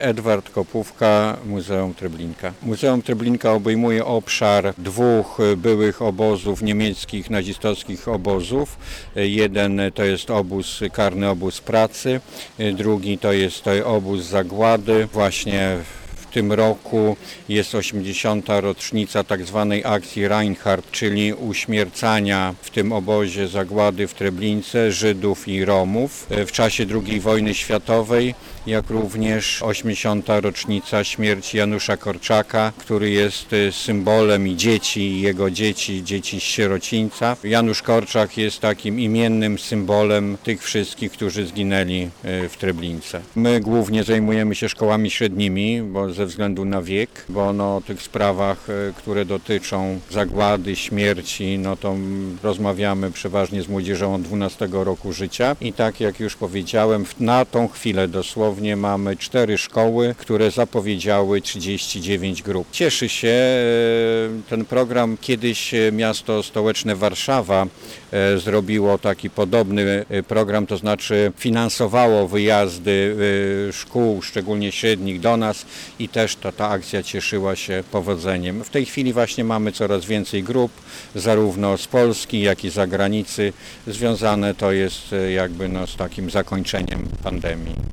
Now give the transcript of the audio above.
Edward Kopówka, Muzeum Treblinka. Muzeum Treblinka obejmuje obszar dwóch byłych obozów niemieckich, nazistowskich obozów. Jeden to jest karny obóz pracy, drugi to jest obóz zagłady. Właśnie w tym roku jest 80. rocznica tak zwanej akcji Reinhardt, czyli uśmiercania w tym obozie zagłady w Treblince Żydów i Romów w czasie II wojny światowej, jak również 80. rocznica śmierci Janusza Korczaka, który jest symbolem i jego dzieci z sierocińca. Janusz Korczak jest takim imiennym symbolem tych wszystkich, którzy zginęli w Treblince. My głównie zajmujemy się szkołami średnimi, bo ze względu na wiek, bo o tych sprawach, które dotyczą zagłady, śmierci, to rozmawiamy przeważnie z młodzieżą od 12 roku życia. I tak jak już powiedziałem, na tą chwilę dosłownie mamy 4 szkoły, które zapowiedziały 39 grup. Cieszy się ten program. Kiedyś miasto stołeczne Warszawa zrobiło taki podobny program, to znaczy finansowało wyjazdy szkół, szczególnie średnich, do nas i też ta akcja cieszyła się powodzeniem. W tej chwili właśnie mamy coraz więcej grup, zarówno z Polski, jak i z zagranicy. Związane to jest jakby z takim zakończeniem pandemii.